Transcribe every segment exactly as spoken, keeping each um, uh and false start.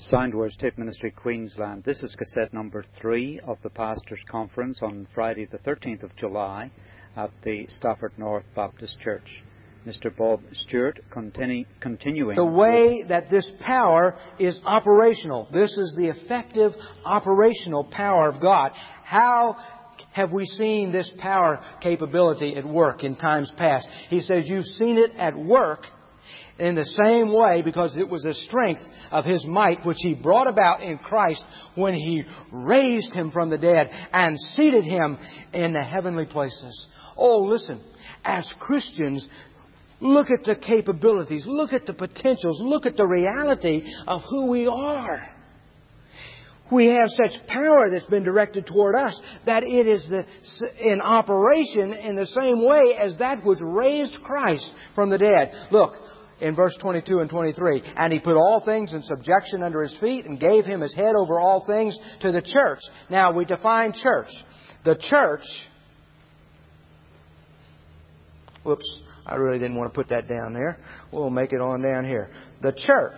Soundwords Tape Ministry, Queensland. This is cassette number three of the Pastors' Conference on Friday the thirteenth of July at the Stafford North Baptist Church. Mister Bob Stewart continu- continuing... The way that this power is operational. This is the effective operational power of God. How have we seen this power capability at work in times past? He says you've seen it at work in the same way because it was the strength of His might which He brought about in Christ when He raised Him from the dead and seated Him in the heavenly places. Oh, listen, as Christians, look at the capabilities, look at the potentials, look at the reality of who we are. We have such power that's been directed toward us that it is the, in operation in the same way as that which raised Christ from the dead. Look, in verse twenty-two and twenty-three, and He put all things in subjection under His feet and gave Him His head over all things to the church. Now we define church. The church... Whoops, I really didn't want to put that down there. We'll make it on down here. The church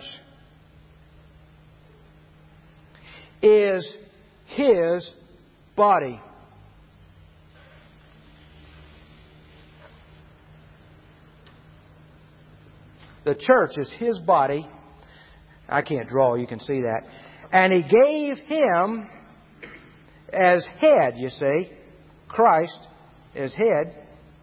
is His body. The church is His body. I can't draw, you can see that. And He gave Him as head, you see. Christ as head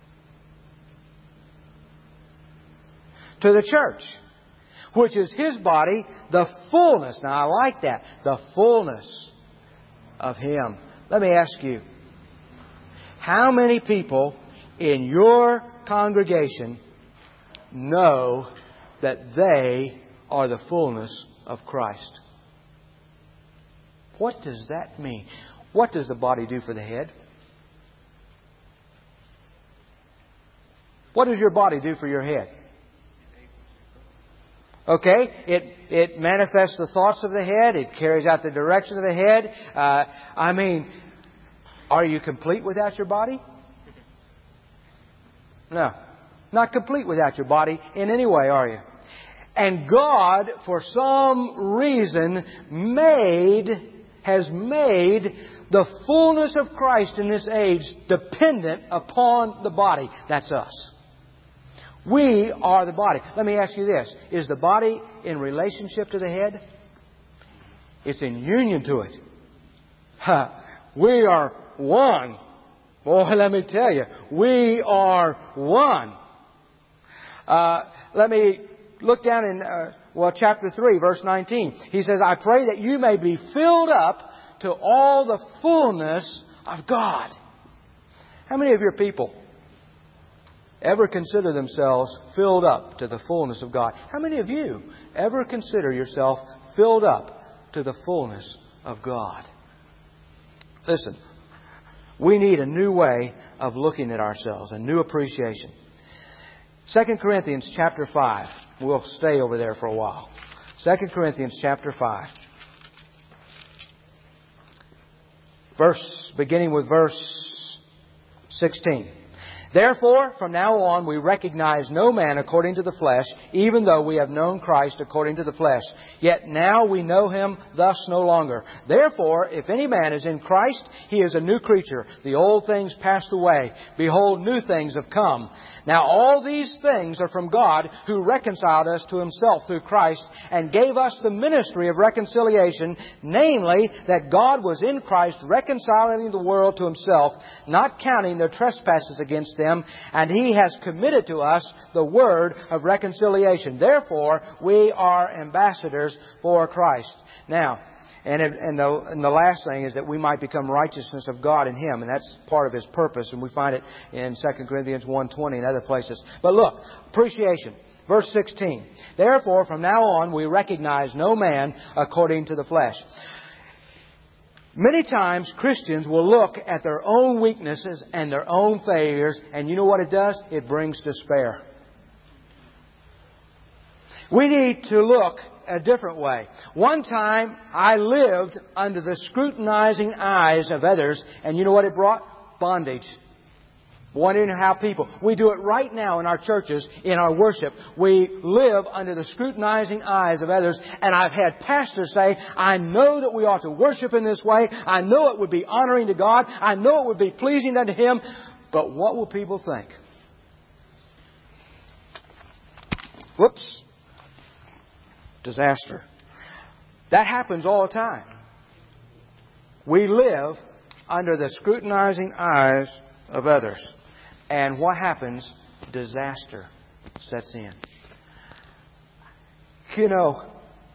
to the church, which is His body, the fullness. Now I like that. The fullness of Him. Let me ask you, how many people in your congregation know that they are the fullness of Christ? What does that mean? What does the body do for the head? What does your body do for your head? Okay, it it manifests the thoughts of the head. It carries out the direction of the head. Uh, I mean, are you complete without your body? No, not complete without your body in any way, are you? And God, for some reason, made, has made the fullness of Christ in this age dependent upon the body. That's us. We are the body. Let me ask you this. Is the body in relationship to the head? It's in union to it. Ha, we are one. Boy, let me tell you, we are one. Uh, let me look down in, uh, well, chapter three, verse nineteen. He says, I pray that you may be filled up to all the fullness of God. How many of your people ever consider themselves filled up to the fullness of God? How many of you ever consider yourself filled up to the fullness of God? Listen, we need a new way of looking at ourselves, a new appreciation. Second Corinthians chapter five. We'll stay over there for a while. Second Corinthians chapter five. Verse, beginning with verse sixteen. Therefore, from now on, we recognize no man according to the flesh, even though we have known Christ according to the flesh. Yet now we know Him thus no longer. Therefore, if any man is in Christ, he is a new creature. The old things passed away. Behold, new things have come. Now all these things are from God, who reconciled us to Himself through Christ, and gave us the ministry of reconciliation, namely, that God was in Christ reconciling the world to Himself, not counting their trespasses against them. Them, and He has committed to us the word of reconciliation. Therefore, we are ambassadors for Christ. Now, and, it, and, the, and the last thing is that we might become righteousness of God in Him, and that's part of His purpose, and we find it in Second Corinthians one twenty and other places. But look, appreciation. Verse sixteen. Therefore, from now on, we recognize no man according to the flesh. Many times Christians will look at their own weaknesses and their own failures, and you know what it does? It brings despair. We need to look a different way. One time I lived under the scrutinizing eyes of others, and you know what it brought? Bondage. Wondering how people... We do it right now in our churches, in our worship. We live under the scrutinizing eyes of others. And I've had pastors say, I know that we ought to worship in this way. I know it would be honoring to God. I know it would be pleasing unto Him. But what will people think? Whoops. Disaster. That happens all the time. We live under the scrutinizing eyes of others. And what happens? Disaster sets in. You know,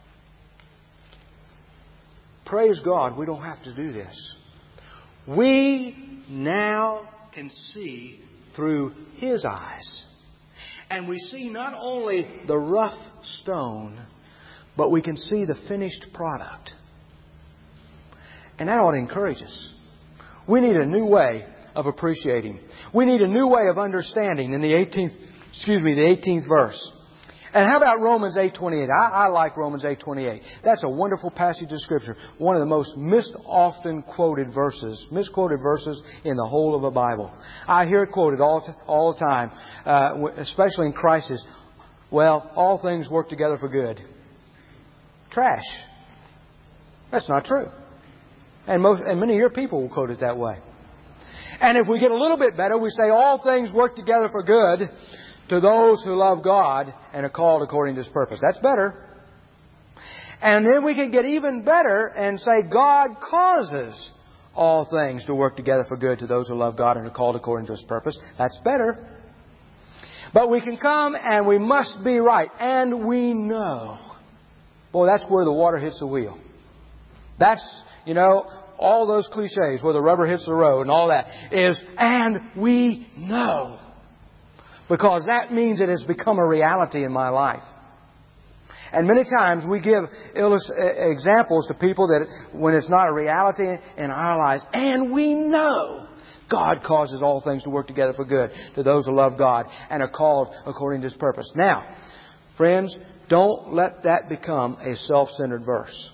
praise God, we don't have to do this. We now can see through His eyes. And we see not only the rough stone, but we can see the finished product. And that ought to encourage us. We need a new way of appreciating. We need a new way of understanding in the eighteenth, excuse me, the eighteenth verse. And how about Romans eight twenty-eight? I, I like Romans eight twenty-eight. That's a wonderful passage of Scripture. One of the most missed, often quoted verses, misquoted verses in the whole of the Bible. I hear it quoted all, t- all the time, uh, especially in crisis. Well, all things work together for good. Trash. That's not true. And, most, and many of your people will quote it that way. And if we get a little bit better, we say all things work together for good to those who love God and are called according to His purpose. That's better. And then we can get even better and say God causes all things to work together for good to those who love God and are called according to His purpose. That's better. But we can come and we must be right. And we know. Boy, that's where the water hits the wheel. That's, you know, all those cliches where the rubber hits the road and all that is, and we know. Because that means it has become a reality in my life. And many times we give illus- examples to people that when it's not a reality in our lives, and we know God causes all things to work together for good to those who love God and are called according to His purpose. Now, friends, don't let that become a self-centered verse.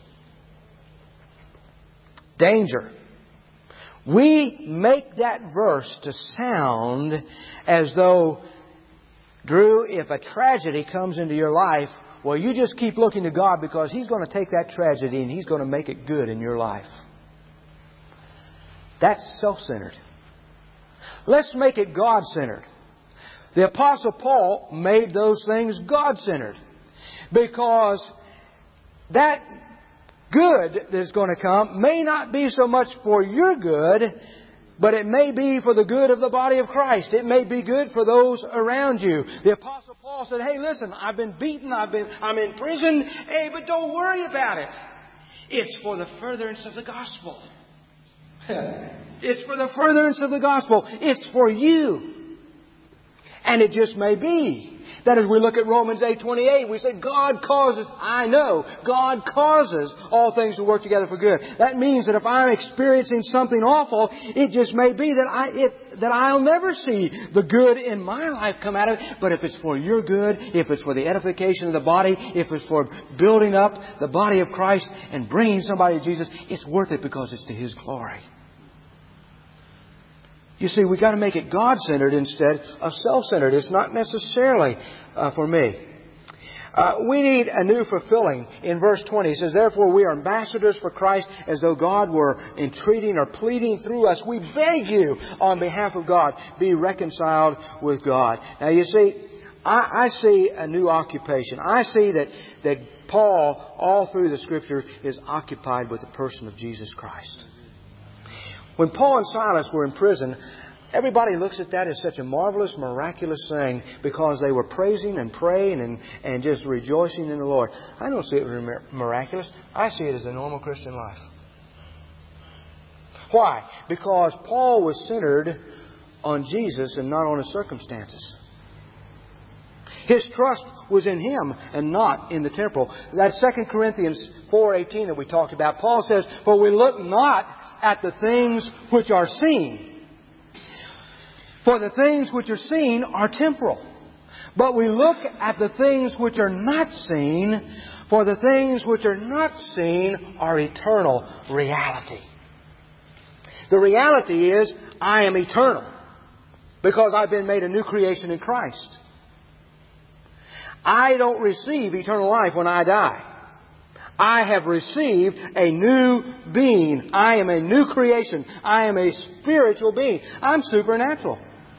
Danger. We make that verse to sound as though, Drew, if a tragedy comes into your life, well, you just keep looking to God because He's going to take that tragedy and He's going to make it good in your life. That's self-centered. Let's make it God-centered. The Apostle Paul made those things God-centered because that good that's going to come may not be so much for your good, but it may be for the good of the body of Christ. It may be good for those around you. The Apostle Paul said, hey, listen, I've been beaten, I've been, I'm in prison, hey, but don't worry about it. It's for the furtherance of the gospel. It's for the furtherance of the gospel. It's for you. And it just may be that as we look at Romans eight twenty-eight, we say, God causes, I know, God causes all things to work together for good. That means that if I'm experiencing something awful, it just may be that I it, that I'll never see the good in my life come out of it. But if it's for your good, if it's for the edification of the body, if it's for building up the body of Christ and bringing somebody to Jesus, it's worth it because it's to His glory. You see, we've got to make it God-centered instead of self-centered. It's not necessarily uh, for me. Uh, we need a new fulfilling. In verse twenty, it says, therefore we are ambassadors for Christ as though God were entreating or pleading through us. We beg you on behalf of God, be reconciled with God. Now you see, I, I see a new occupation. I see that, that Paul, all through the Scripture, is occupied with the person of Jesus Christ. When Paul and Silas were in prison, everybody looks at that as such a marvelous, miraculous thing because they were praising and praying and, and just rejoicing in the Lord. I don't see it as miraculous. I see it as a normal Christian life. Why? Because Paul was centered on Jesus and not on his circumstances. His trust was in Him and not in the temporal. That Second Corinthians four eighteen that we talked about, Paul says, for we look not at the things which are seen. For the things which are seen are temporal. But we look at the things which are not seen, for the things which are not seen are eternal reality. The reality is, I am eternal. because I've been made a new creation in Christ. I don't receive eternal life when I die. I have received a new being. I am a new creation. I am a spiritual being. I'm supernatural.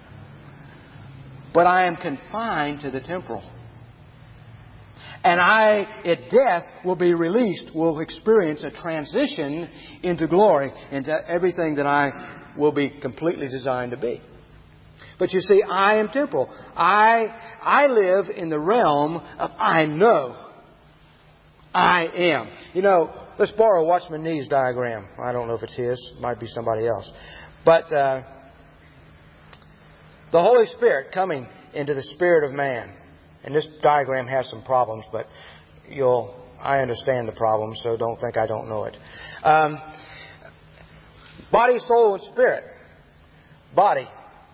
But I am confined to the temporal. And I, at death, will be released, will experience a transition into glory, into everything that I will be completely designed to be. But you see, I am temporal. I, I live in the realm of I know. I am. You know, let's borrow Watchman Nee's diagram. I don't know if it's his. It might be somebody else. But uh, the Holy Spirit coming into the spirit of man. And this diagram has some problems, but you'll I understand the problems, so don't think I don't know it. Um, body, soul, and spirit. Body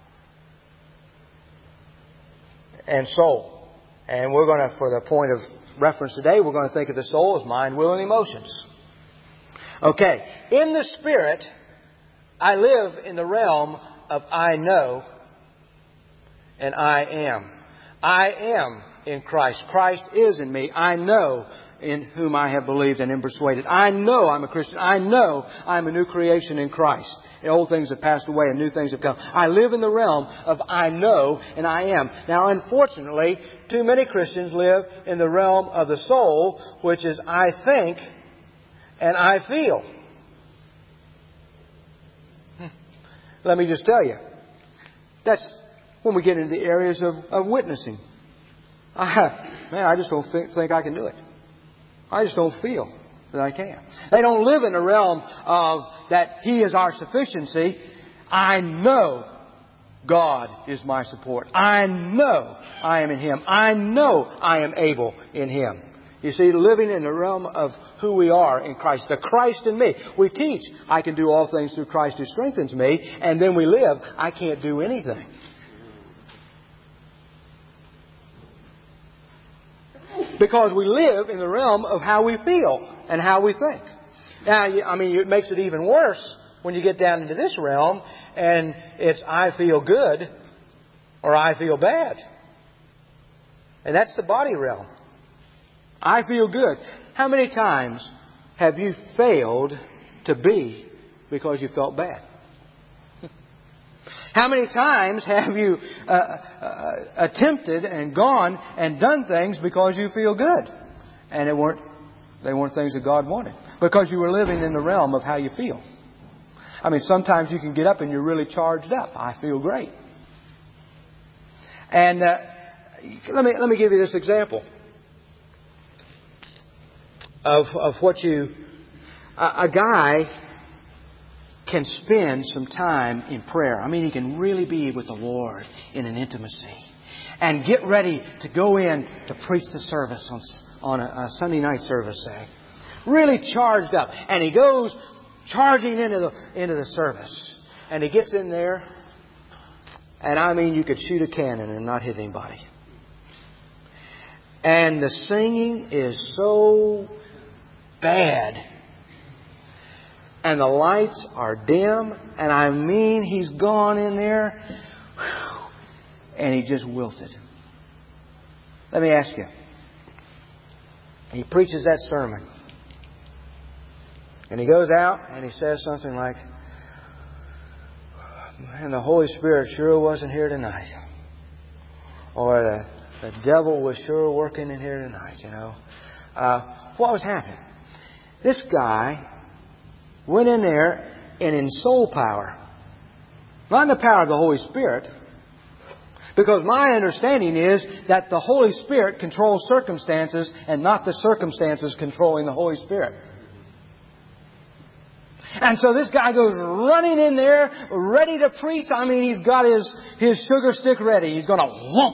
and soul. And we're going to, for the point of reference today, we're going to think of the soul as mind, will, and emotions. Okay. In the spirit, I live in the realm of I know and I am. I am in Christ. Christ is in me. I know in whom I have believed and am persuaded. I know I'm a Christian. I know I'm a new creation in Christ. The old things have passed away and new things have come. I live in the realm of I know and I am. Now, unfortunately, too many Christians live in the realm of the soul, which is I think and I feel. Let me just tell you, that's when we get into the areas of, of witnessing. I, man, I just don't think, think I can do it. I just don't feel that I can. They don't live in the realm of that He is our sufficiency. I know God is my support. I know I am in Him. I know I am able in Him. You see, living in the realm of who we are in Christ. The Christ in me. We teach, I can do all things through Christ who strengthens me. And then we live, I can't do anything. Because we live in the realm of how we feel and how we think. Now, I mean, it makes it even worse when you get down into this realm and it's I feel good or I feel bad. And that's the body realm. I feel good. How many times have you failed to be because you felt bad? How many times have you uh, uh, attempted and gone and done things because you feel good, and it weren't they weren't things that God wanted because you were living in the realm of how you feel? I mean, sometimes you can get up and you're really charged up. I feel great. And uh, let me let me give you this example of of what you a, a guy can spend some time in prayer. I mean, he can really be with the Lord in an intimacy and get ready to go in to preach the service on, on a, a Sunday night service, say. Really charged up. And he goes charging into the, into the service. And he gets in there. And I mean, you could shoot a cannon and not hit anybody. And the singing is so bad. And the lights are dim. And I mean, he's gone in there. And he just wilted. Let me ask you. He preaches that sermon. And he goes out and he says something like, man, the Holy Spirit sure wasn't here tonight. Or the, the devil was sure working in here tonight, you know. Uh, what was happening? This guy went in there and in soul power. Not in the power of the Holy Spirit. Because my understanding is that the Holy Spirit controls circumstances and not the circumstances controlling the Holy Spirit. And so this guy goes running in there, ready to preach. I mean, he's got his, his sugar stick ready. He's going to whoop.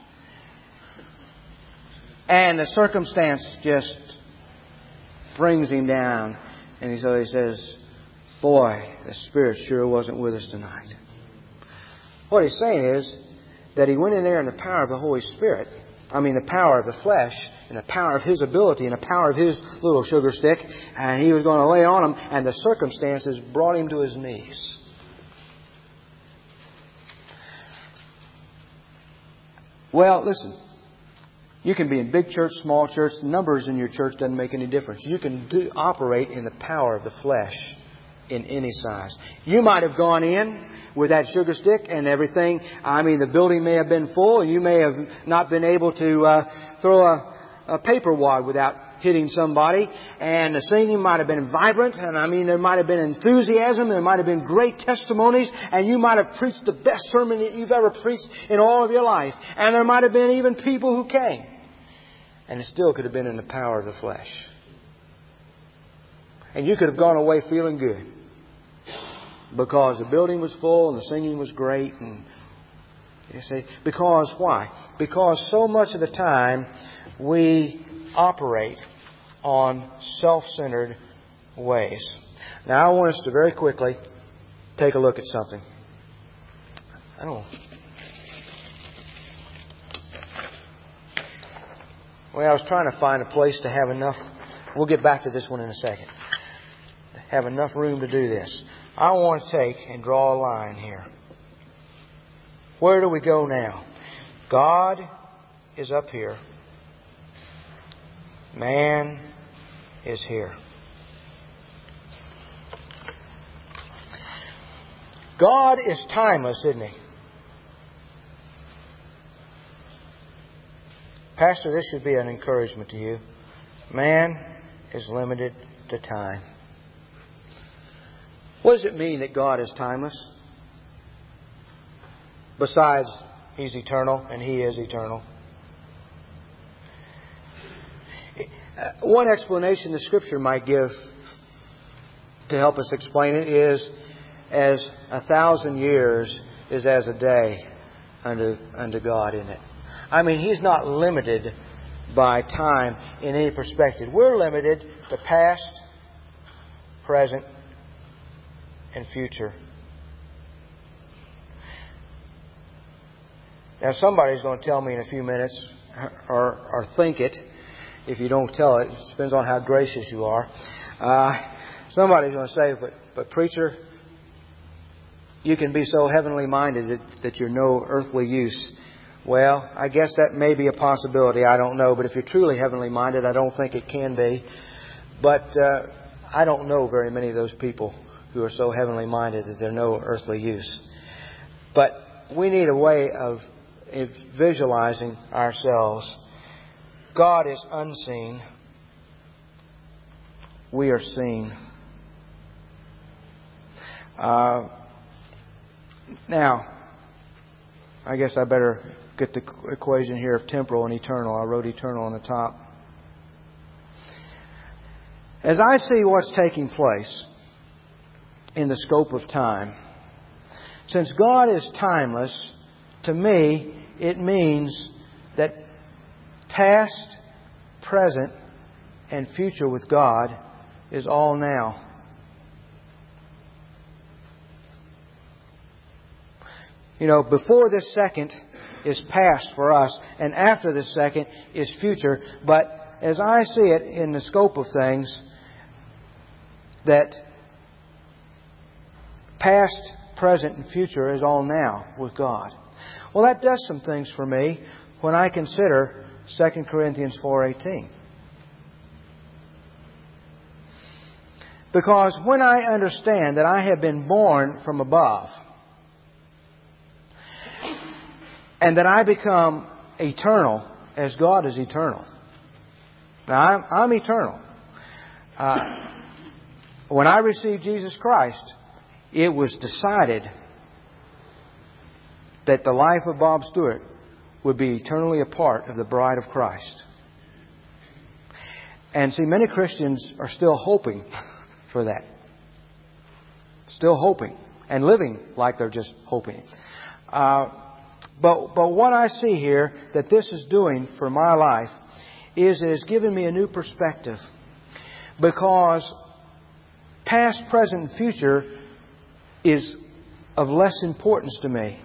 And the circumstance just brings him down. And so he says, boy, the Spirit sure wasn't with us tonight. What he's saying is that he went in there in the power of the Holy Spirit. I mean, the power of the flesh and the power of his ability and the power of his little sugar stick. And he was going to lay on him. And the circumstances brought him to his knees. Well, listen. You can be in big church, small church. Numbers in your church doesn't make any difference. You can do, operate in the power of the flesh in any size. You might have gone in with that sugar stick and everything. I mean, the building may have been full, and you may have not been able to uh, throw a, a paper wad without hitting somebody. And the singing might have been vibrant, and I mean, there might have been enthusiasm, there might have been great testimonies, and you might have preached the best sermon that you've ever preached in all of your life. And there might have been even people who came. And it still could have been in the power of the flesh. And you could have gone away feeling good. Because the building was full and the singing was great. And you see, because why? Because so much of the time we operate on self-centered ways. Now I want us to very quickly take a look at something. I don't know. Well, I was trying to find a place to have enough. We'll get back to this one in a second. Have enough room to do this. I want to take and draw a line here. Where do we go now? God is up here. Man is here. God is timeless, isn't He? Pastor, this should be an encouragement to you. Man is limited to time. What does it mean that God is timeless? Besides, He's eternal and He is eternal. One explanation the Scripture might give to help us explain it is, as a thousand years is as a day unto, unto God in it. I mean, He's not limited by time in any perspective. We're limited to past, present, and future. Now, somebody's going to tell me in a few minutes, or, or think it, if you don't tell it. It depends on how gracious you are. Uh, somebody's going to say, but, but preacher, you can be so heavenly minded that, that you're no earthly use. Well, I guess that may be a possibility. I don't know. But if you're truly heavenly minded, I don't think it can be. But uh, I don't know very many of those people who are so heavenly minded that they're no earthly use. But we need a way of visualizing ourselves. God is unseen. We are seen. Uh, now, I guess I better get the equation here of temporal and eternal. I wrote eternal on the top. As I see what's taking place in the scope of time, since God is timeless, to me, it means that past, present, and future with God is all now. You know, before this second is past for us, and after this second is future. But as I see it in the scope of things, that past, present, and future is all now with God. Well, that does some things for me when I consider Second Corinthians four eighteen. Because when I understand that I have been born from above, and that I become eternal as God is eternal. Now, I'm, I'm eternal. Uh, when I received Jesus Christ, it was decided that the life of Bob Stewart would be eternally a part of the bride of Christ. And see, many Christians are still hoping for that. Still hoping. And living like they're just hoping. Uh, But but what I see here that this is doing for my life is it has given me a new perspective. Because past, present, and future is of less importance to me.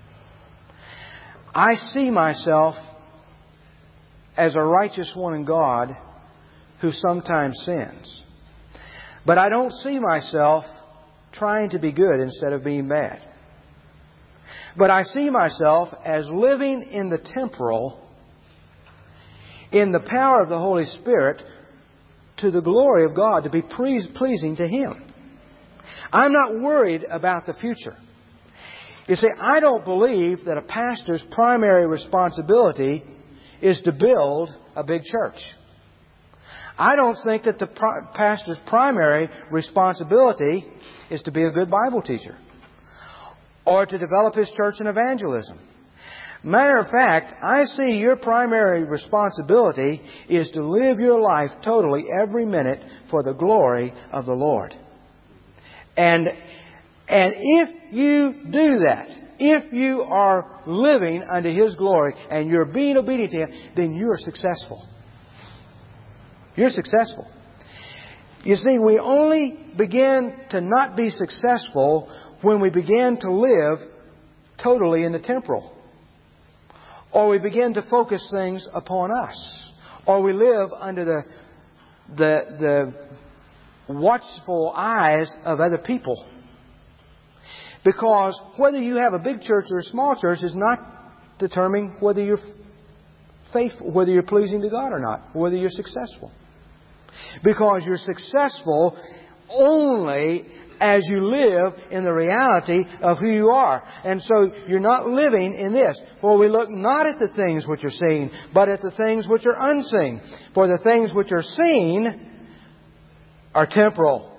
I see myself as a righteous one in God who sometimes sins. But I don't see myself trying to be good instead of being bad. But I see myself as living in the temporal, in the power of the Holy Spirit, to the glory of God, to be pleasing to Him. I'm not worried about the future. You see, I don't believe that a pastor's primary responsibility is to build a big church. I don't think that the pastor's primary responsibility is to be a good Bible teacher or to develop his church in evangelism. Matter of fact, I see your primary responsibility is to live your life totally every minute for the glory of the Lord. And, and if you do that, if you are living unto His glory and you're being obedient to Him, then you're successful. You're successful. You see, we only begin to not be successful when we begin to live totally in the temporal. Or we begin to focus things upon us. Or we live under the, the, the watchful eyes of other people. Because whether you have a big church or a small church is not determining whether you're faithful, whether you're pleasing to God or not, whether you're successful. Because you're successful only as you live in the reality of who you are. And so you're not living in this. For we look not at the things which are seen, but at the things which are unseen. For the things which are seen are temporal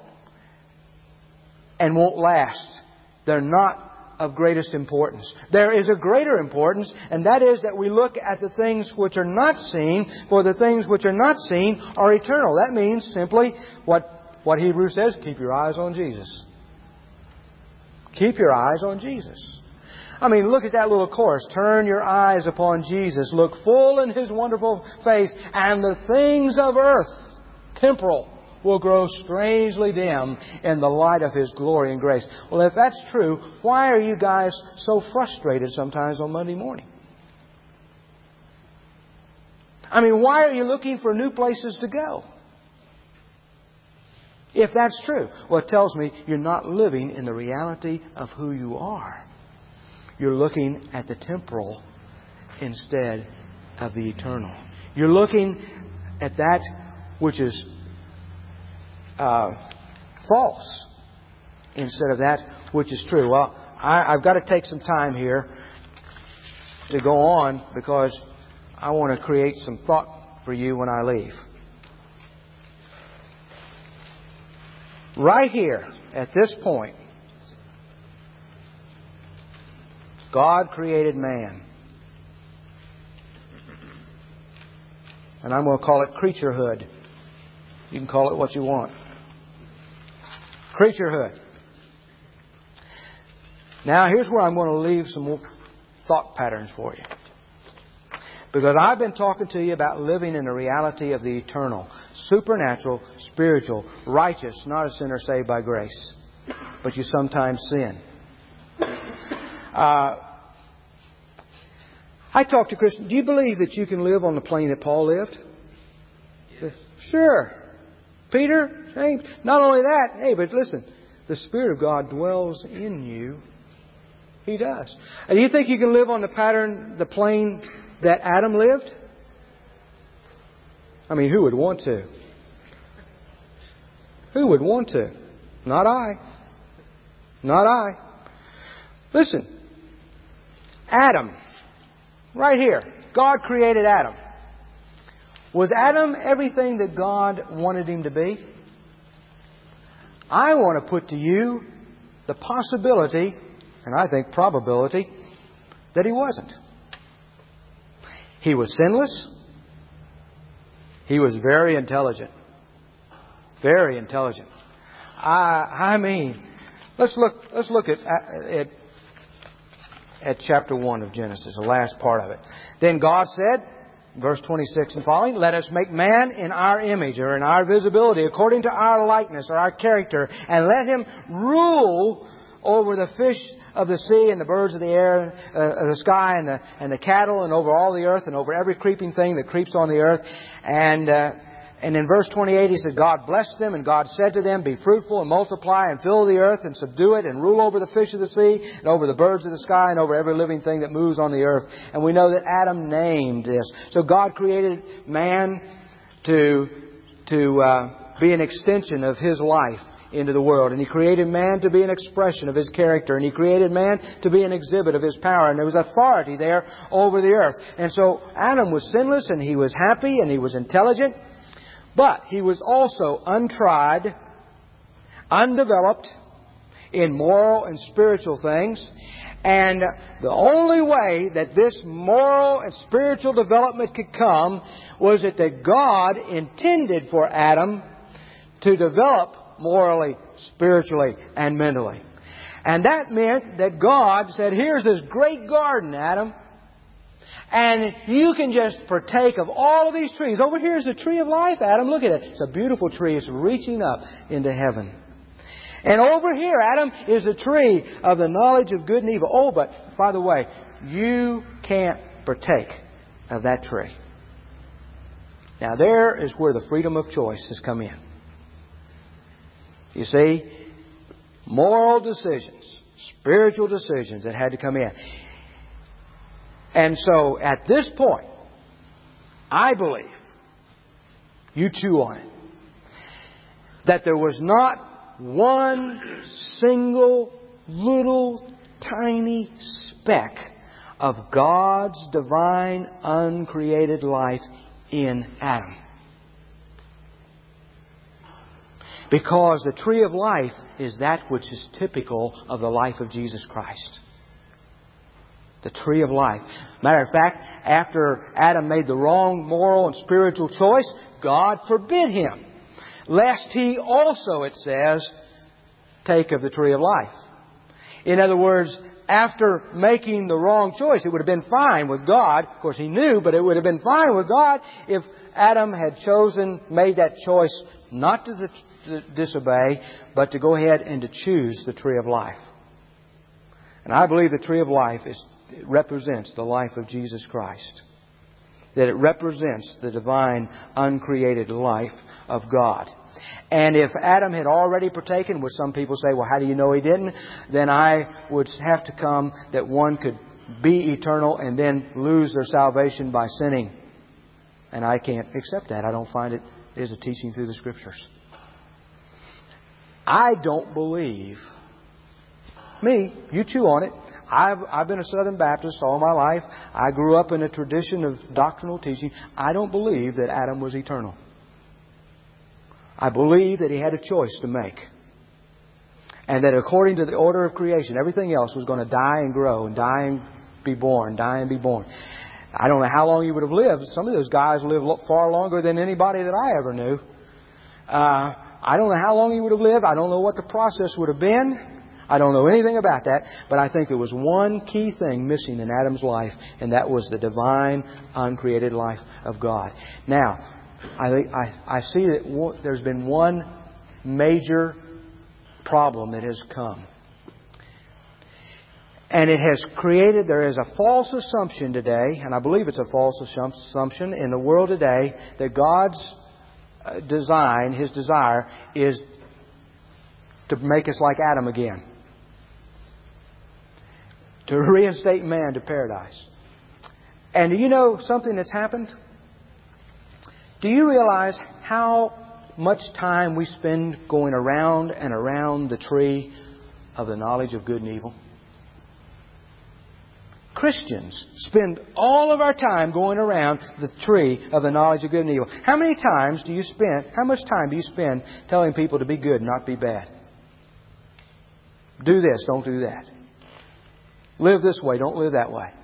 and won't last. They're not of greatest importance. There is a greater importance, and that is that we look at the things which are not seen, for the things which are not seen are eternal. That means simply what, what Hebrews says, keep your eyes on Jesus. Keep your eyes on Jesus. I mean, look at that little chorus. Turn your eyes upon Jesus. Look full in His wonderful face, and the things of earth, temporal, will grow strangely dim in the light of His glory and grace. Well, if that's true, why are you guys so frustrated sometimes on Monday morning? I mean, why are you looking for new places to go? If that's true, well, it tells me you're not living in the reality of who you are. You're looking at the temporal instead of the eternal. You're looking at that which is Uh, false instead of that which is true. Well, I, I've got to take some time here to go on because I want to create some thought for you when I leave. Right here, at this point, God created man. And I'm going to call it creaturehood. You can call it what you want. Creaturehood. Now, here's where I'm going to leave some thought patterns for you. Because I've been talking to you about living in the reality of the eternal, supernatural, spiritual, righteous, not a sinner saved by grace. But you sometimes sin. Uh, I talk to Christians. Do you believe that you can live on the plane that Paul lived? Yes. Sure. Peter, James, not only that, hey, but listen, the Spirit of God dwells in you. He does. And you think you can live on the pattern, the plane that Adam lived? I mean, who would want to? Who would want to? Not I. Not I. Listen, Adam, right here, God created Adam. Was Adam everything that God wanted him to be? I want to put to you the possibility, and I think probability, that he wasn't. He was sinless. He was very intelligent. Very intelligent. I, I mean, let's look. Let's look at, at at chapter one of Genesis, the last part of it. Then God said, verse twenty-six and following, let us make man in our image or in our visibility according to our likeness or our character, and let him rule over the fish of the sea and the birds of the air, uh, the sky and the and the cattle, and over all the earth and over every creeping thing that creeps on the earth. And uh, And in verse twenty-eight He said, God blessed them, and God said to them, be fruitful and multiply and fill the earth and subdue it and rule over the fish of the sea and over the birds of the sky and over every living thing that moves on the earth. And we know that Adam named this. So God created man to, to uh, be an extension of His life into the world. And He created man to be an expression of His character. And He created man to be an exhibit of His power. And there was authority there over the earth. And so Adam was sinless, and he was happy, and he was intelligent. But he was also untried, undeveloped in moral and spiritual things. And the only way that this moral and spiritual development could come was that that God intended for Adam to develop morally, spiritually, and mentally. And that meant that God said, here's this great garden, Adam. And you can just partake of all of these trees. Over here is the tree of life, Adam. Look at it. It's a beautiful tree. It's reaching up into heaven. And over here, Adam, is the tree of the knowledge of good and evil. Oh, but by the way, you can't partake of that tree. Now, there is where the freedom of choice has come in. You see, moral decisions, spiritual decisions that had to come in. And so, at this point, I believe, you chew on it, that there was not one single little tiny speck of God's divine uncreated life in Adam. Because the tree of life is that which is typical of the life of Jesus Christ. The tree of life. Matter of fact, after Adam made the wrong moral and spiritual choice, God forbid him, lest he also, it says, take of the tree of life. In other words, after making the wrong choice, it would have been fine with God. Of course, he knew, but it would have been fine with God if Adam had chosen, made that choice not to, to disobey, but to go ahead and to choose the tree of life. And I believe the tree of life is, it represents the life of Jesus Christ. That it represents the divine, uncreated life of God. And if Adam had already partaken, which some people say, well, how do you know he didn't? Then I would have to come that one could be eternal and then lose their salvation by sinning. And I can't accept that. I don't find it is a teaching through the Scriptures. I don't believe, me, you chew on it, I've, I've been a Southern Baptist all my life. I grew up in a tradition of doctrinal teaching. I don't believe that Adam was eternal. I believe that he had a choice to make. And that according to the order of creation, everything else was going to die and grow and die and be born, die and be born. I don't know how long he would have lived. Some of those guys lived far longer than anybody that I ever knew. Uh, I don't know how long he would have lived. I don't know what the process would have been. I don't know anything about that. But I think there was one key thing missing in Adam's life, and that was the divine, uncreated life of God. Now, I, I, I see that there's been one major problem that has come. And it has created, there is a false assumption today, and I believe it's a false assumption in the world today, that God's design, His desire, is to make us like Adam again. To reinstate man to paradise. And do you know something that's happened? Do you realize how much time we spend going around and around the tree of the knowledge of good and evil? Christians spend all of our time going around the tree of the knowledge of good and evil. How many times do you spend, how much time do you spend telling people to be good and not be bad? Do this, don't do that. Live this way, don't live that way.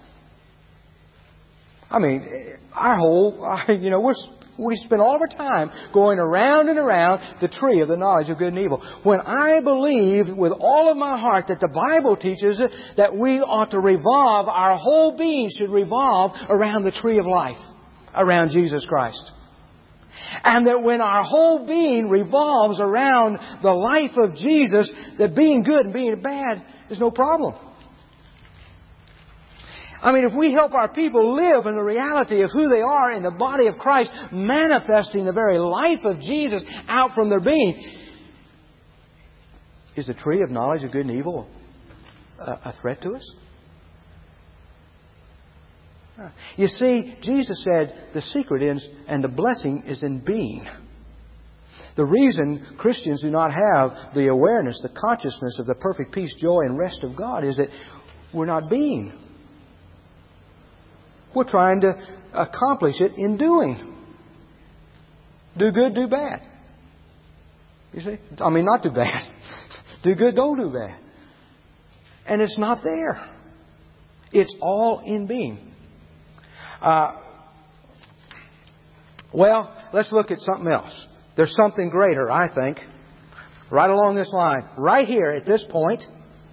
I mean, our whole, you know, we're, we spend all of our time going around and around the tree of the knowledge of good and evil. When I believe with all of my heart that the Bible teaches that we ought to revolve, our whole being should revolve around the tree of life, around Jesus Christ. And that when our whole being revolves around the life of Jesus, that being good and being bad is no problem. I mean, if we help our people live in the reality of who they are in the body of Christ, manifesting the very life of Jesus out from their being, is the tree of knowledge of good and evil a, a threat to us? You see, Jesus said the secret is, and the blessing is in being. The reason Christians do not have the awareness, the consciousness of the perfect peace, joy, and rest of God is that we're not being. We're trying to accomplish it in doing. Do good, do bad. You see? I mean, not do bad. Do good, don't do bad. And it's not there. It's all in being. Uh, well, let's look at something else. There's something greater, I think, right along this line. Right here at this point,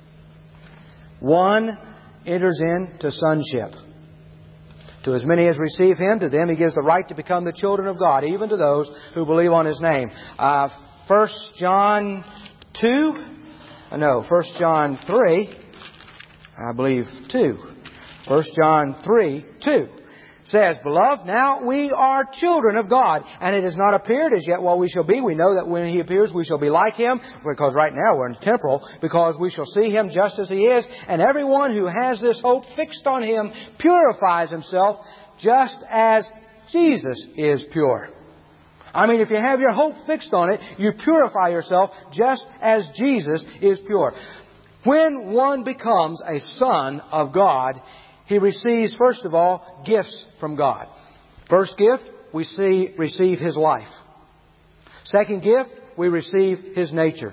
one enters into sonship. To as many as receive Him, to them He gives the right to become the children of God, even to those who believe on His name. Uh, First John two, no, First John three, I believe two. First John three, two. Says, Beloved, now we are children of God, and it has not appeared as yet what we shall be. We know that when He appears we shall be like Him, because right now we're in temporal, because we shall see Him just as He is. And everyone who has this hope fixed on Him purifies himself just as Jesus is pure. I mean, if you have your hope fixed on it, you purify yourself just as Jesus is pure. When one becomes a son of God, he receives, first of all, gifts from God. First gift, we see receive His life. Second gift, we receive His nature.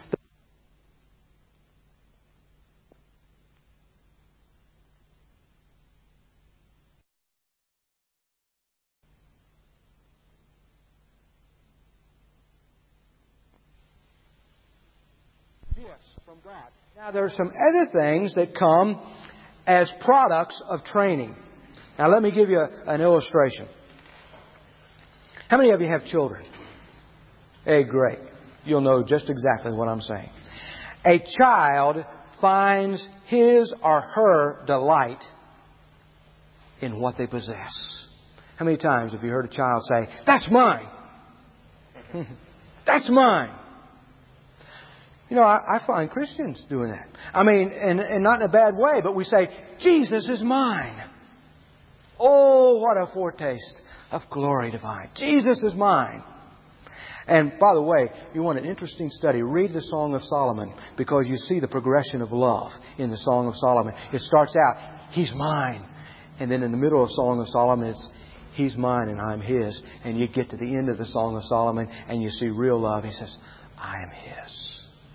Gifts from God. Now, there are some other things that come as products of training. Now, let me give you a, an illustration. How many of you have children? Hey, great. You'll know just exactly what I'm saying. A child finds his or her delight in what they possess. How many times have you heard a child say, "That's mine"? "That's mine"? You know, I, I find Christians doing that. I mean, and, and not in a bad way, but we say, "Jesus is mine." Oh, what a foretaste of glory divine. Jesus is mine. And by the way, you want an interesting study, read the Song of Solomon, because you see the progression of love in the Song of Solomon. It starts out, He's mine. And then in the middle of Song of Solomon, it's He's mine and I'm His. And you get to the end of the Song of Solomon and you see real love. He says, I am His.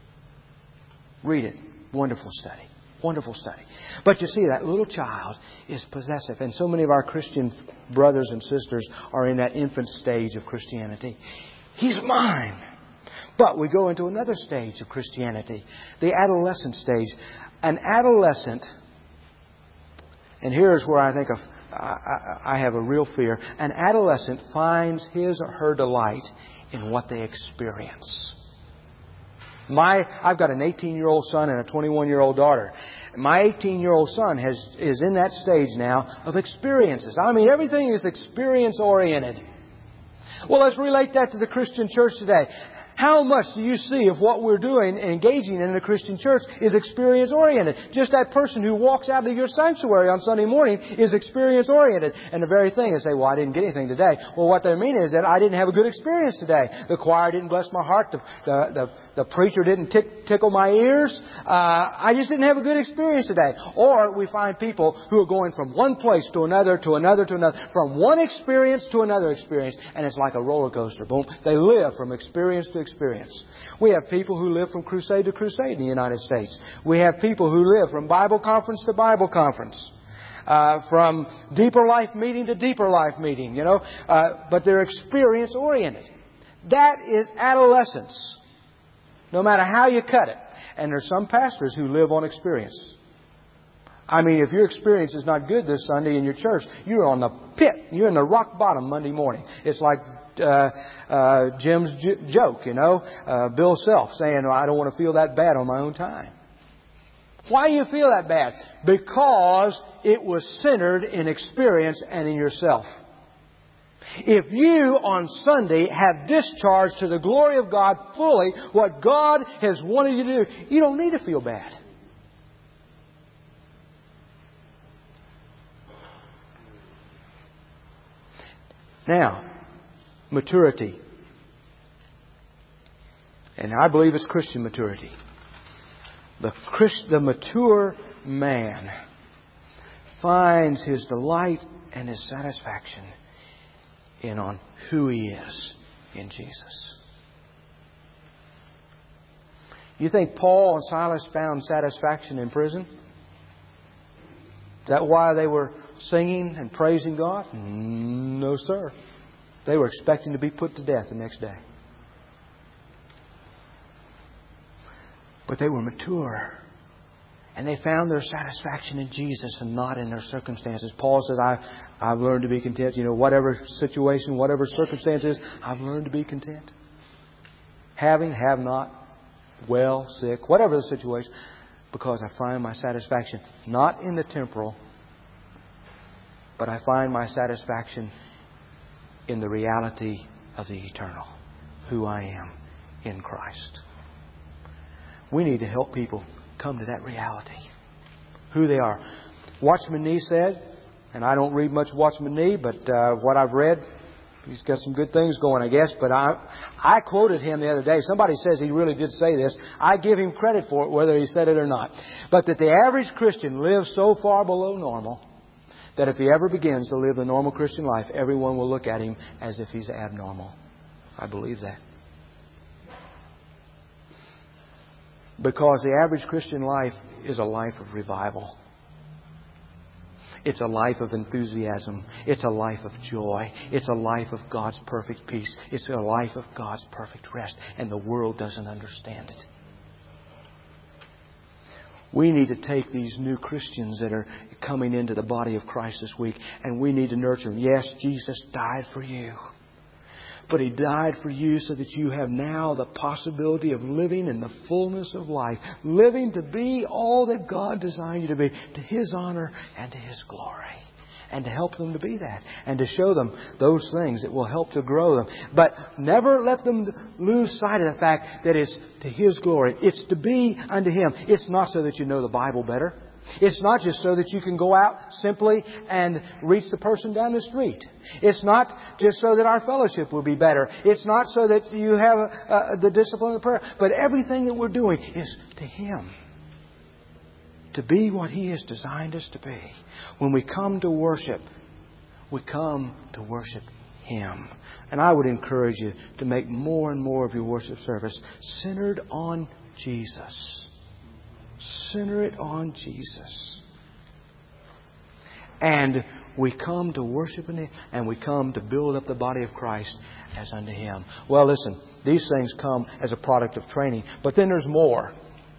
Read it. Wonderful study. Wonderful study. But you see, that little child is possessive. And so many of our Christian brothers and sisters are in that infant stage of Christianity. He's mine. But we go into another stage of Christianity, the adolescent stage. An adolescent, and here's where I think of, I, I have a real fear. An adolescent finds his or her delight in what they experience. My, I've got an eighteen-year-old son and a twenty-one-year-old daughter. My eighteen-year-old son has is in that stage now of experiences. I mean, everything is experience-oriented. Well, let's relate that to the Christian church today. How much do you see of what we're doing and engaging in the Christian church is experience-oriented? Just that person who walks out of your sanctuary on Sunday morning is experience-oriented. And the very thing is, say, well, I didn't get anything today. Well, what they mean is that I didn't have a good experience today. The choir didn't bless my heart. The, the, the, the preacher didn't tick, tickle my ears. Uh, I just didn't have a good experience today. Or we find people who are going from one place to another, to another, to another, from one experience to another experience. And it's like a roller coaster. Boom. They live from experience to experience. We have people who live from crusade to crusade in the United States. We have people who live from Bible conference to Bible conference. Uh, from deeper life meeting to deeper life meeting, you know. Uh, but they're experience oriented. That is adolescence. No matter how you cut it. And there's some pastors who live on experience. I mean, if your experience is not good this Sunday in your church, you're on the pit. You're in the rock bottom Monday morning. It's like Uh, uh, Jim's j- joke, you know, uh, Bill Self saying, well, I don't want to feel that bad on my own time. Why do you feel that bad? Because it was centered in experience and in yourself. If you on Sunday have discharged to the glory of God fully what God has wanted you to do, you don't need to feel bad. Now, maturity. And I believe it's Christian maturity. The, Christ, the mature man finds his delight and his satisfaction in on who he is in Jesus. You think Paul and Silas found satisfaction in prison? Is that why they were singing and praising God? No, sir. They were expecting to be put to death the next day. But they were mature. And they found their satisfaction in Jesus and not in their circumstances. Paul said, I've, I've learned to be content. You know, whatever situation, whatever circumstances, I've learned to be content. Having, have not, well, sick, whatever the situation. Because I find my satisfaction not in the temporal, but I find my satisfaction in the reality of the eternal. Who I am in Christ. We need to help people come to that reality. Who they are. Watchman Nee said, and I don't read much Watchman Nee, but uh, what I've read, he's got some good things going, I guess. But I, I quoted him the other day. Somebody says he really did say this. I give him credit for it, whether he said it or not. But that the average Christian lives so far below normal that if he ever begins to live the normal Christian life, everyone will look at him as if he's abnormal. I believe that. Because the average Christian life is a life of revival. It's a life of enthusiasm. It's a life of joy. It's a life of God's perfect peace. It's a life of God's perfect rest. And the world doesn't understand it. We need to take these new Christians that are coming into the body of Christ this week, and we need to nurture them. Yes, Jesus died for you. But He died for you so that you have now the possibility of living in the fullness of life. Living to be all that God designed you to be. To His honor and to His glory. And to help them to be that. And to show them those things that will help to grow them. But never let them lose sight of the fact that it's to His glory. It's to be unto Him. It's not so that you know the Bible better. It's not just so that you can go out simply and reach the person down the street. It's not just so that our fellowship will be better. It's not so that you have uh, the discipline of prayer. But everything that we're doing is to Him. To be what He has designed us to be. When we come to worship, we come to worship Him. And I would encourage you to make more and more of your worship service centered on Jesus. Center it on Jesus. And we come to worship Him, and we come to build up the body of Christ as unto Him. Well, listen, these things come as a product of training. But then there's more.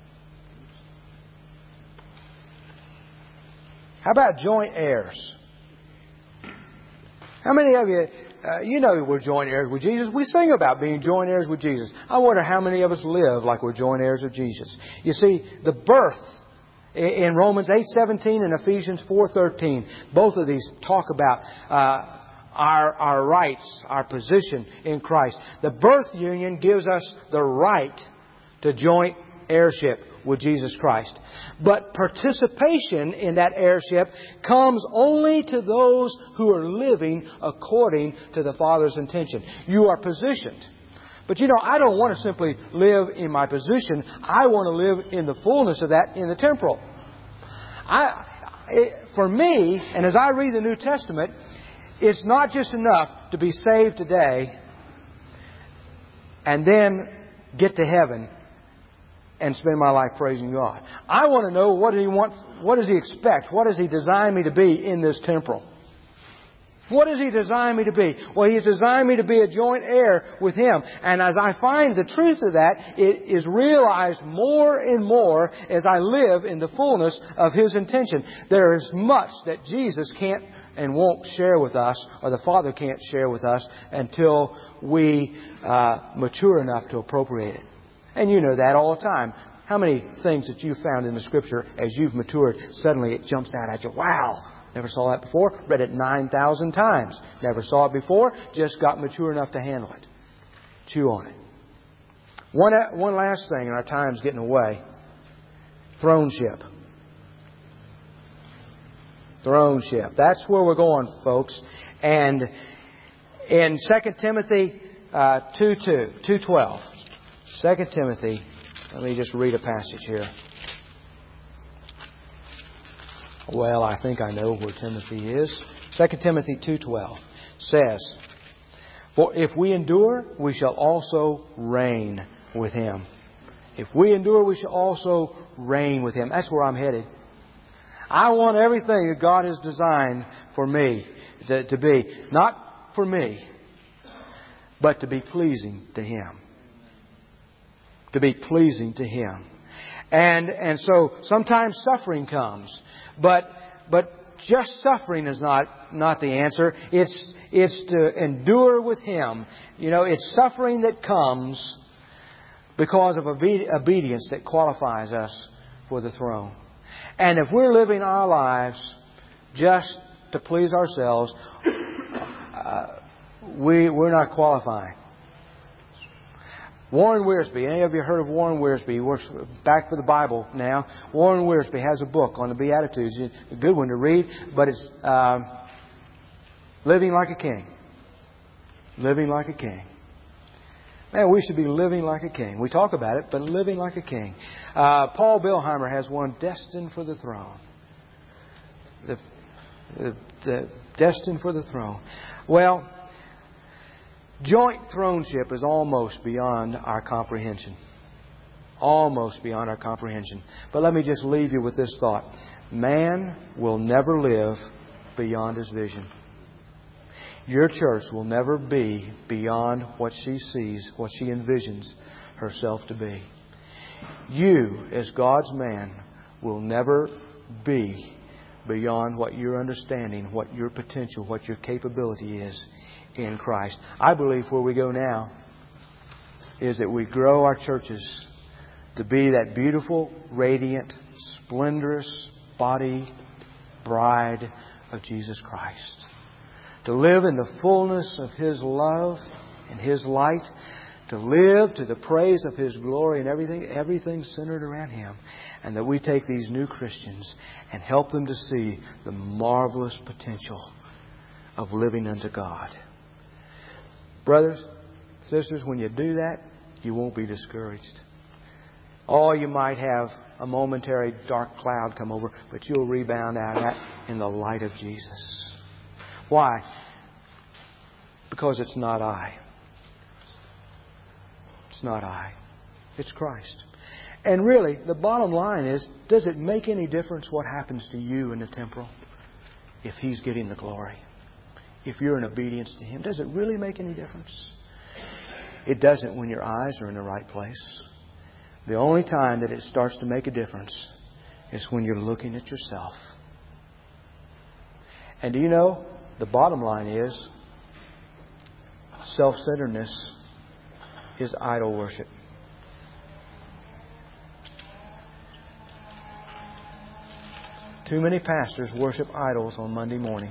How about joint heirs? How many of you, uh, you know we're joint heirs with Jesus. We sing about being joint heirs with Jesus. I wonder how many of us live like we're joint heirs of Jesus. You see, the birth in Romans eight seventeen and Ephesians four thirteen, both of these talk about uh, our, our rights, our position in Christ. The birth union gives us the right to joint heirship with Jesus Christ. But participation in that heirship comes only to those who are living according to the Father's intention. You are positioned. But you know, I don't want to simply live in my position. I want to live in the fullness of that in the temporal. I, it, for me, and as I read the New Testament, it's not just enough to be saved today and then get to heaven and spend my life praising God. I want to know what does He want, what does He expect? What does He design me to be in this temporal? What does He design me to be? Well, He's designed me to be a joint heir with Him. And as I find the truth of that, it is realized more and more as I live in the fullness of His intention. There is much that Jesus can't and won't share with us, or the Father can't share with us, until we uh, mature enough to appropriate it. And you know that all the time. How many things that you found in the Scripture as you've matured, suddenly it jumps out at you? Wow! Never saw that before. Read it nine thousand times. Never saw it before. Just got mature enough to handle it. Chew on it. One, one last thing, and our time's getting away. Throneship. Throneship. That's where we're going, folks. And in Second Timothy uh, two two, two twelve. Second Timothy, let me just read a passage here. Well, I think I know where Timothy is. Second Timothy two twelve says, "For if we endure, we shall also reign with Him." If we endure, we shall also reign with Him. That's where I'm headed. I want everything that God has designed for me to, to be. Not for me, but to be pleasing to Him. To be pleasing to Him. And and so sometimes suffering comes. But but just suffering is not, not the answer. It's it's to endure with Him. You know, it's suffering that comes because of obe- obedience that qualifies us for the throne. And if we're living our lives just to please ourselves, uh, we, we're not qualifying. Warren Wiersbe, any of you heard of Warren Wiersbe? He works back for the Bible now. Warren Wiersbe has a book on the Beatitudes. A good one to read, but it's um, Living Like a King. Living like a king. Man, we should be living like a king. We talk about it, but living like a king. Uh, Paul Bilheimer has one, Destined for the Throne. The, the, the Destined for the Throne. Well, joint throneship is almost beyond our comprehension. Almost beyond our comprehension. But let me just leave you with this thought. Man will never live beyond his vision. Your church will never be beyond what she sees, what she envisions herself to be. You, as God's man, will never be beyond what your understanding, what your potential, what your capability is in Christ. I believe where we go now is that we grow our churches to be that beautiful, radiant, splendorous body, bride of Jesus Christ. To live in the fullness of His love and His light. To live to the praise of His glory and everything, everything centered around Him. And that we take these new Christians and help them to see the marvelous potential of living unto God. Brothers, sisters, when you do that, you won't be discouraged. Or you might have a momentary dark cloud come over, but you'll rebound out of that in the light of Jesus. Why? Because it's not I. It's not I. It's Christ. And really, the bottom line is, does it make any difference what happens to you in the temporal if He's getting the glory? If you're in obedience to Him, does it really make any difference? It doesn't when your eyes are in the right place. The only time that it starts to make a difference is when you're looking at yourself. And do you know, the bottom line is, self-centeredness is idol worship. Too many pastors worship idols on Monday morning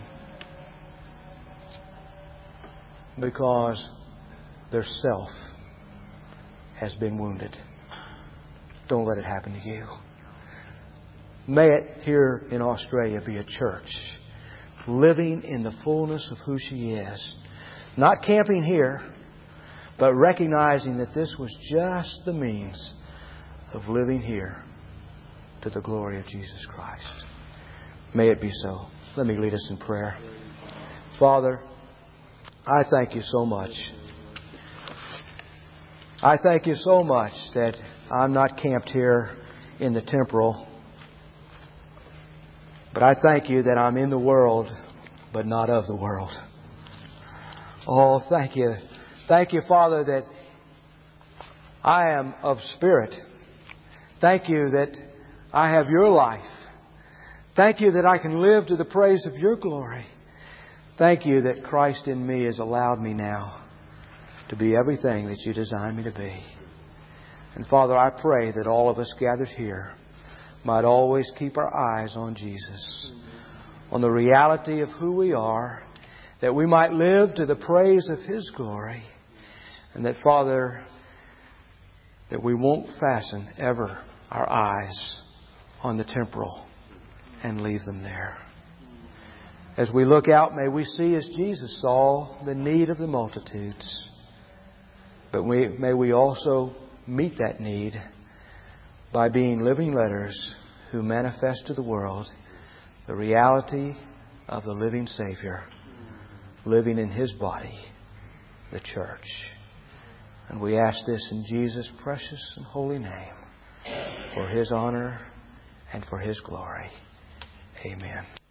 because their self has been wounded. Don't let it happen to you. May it here in Australia be a church living in the fullness of who she is. Not camping here, but recognizing that this was just the means of living here to the glory of Jesus Christ. May it be so. Let me lead us in prayer. Father, I thank You so much. I thank You so much that I'm not camped here in the temporal. But I thank You that I'm in the world, but not of the world. Oh, thank You. Thank You, Father, that I am of spirit. Thank You that I have Your life. Thank You that I can live to the praise of Your glory. Thank You that Christ in me has allowed me now to be everything that You designed me to be. And Father, I pray that all of us gathered here might always keep our eyes on Jesus, on the reality of who we are, that we might live to the praise of His glory, and that, Father, that we won't fasten ever our eyes on the temporal and leave them there. As we look out, may we see as Jesus saw the need of the multitudes, but we, may we also meet that need by being living letters who manifest to the world the reality of the living Savior living in His body, the church. And we ask this in Jesus' precious and holy name, for His honor and for His glory. Amen.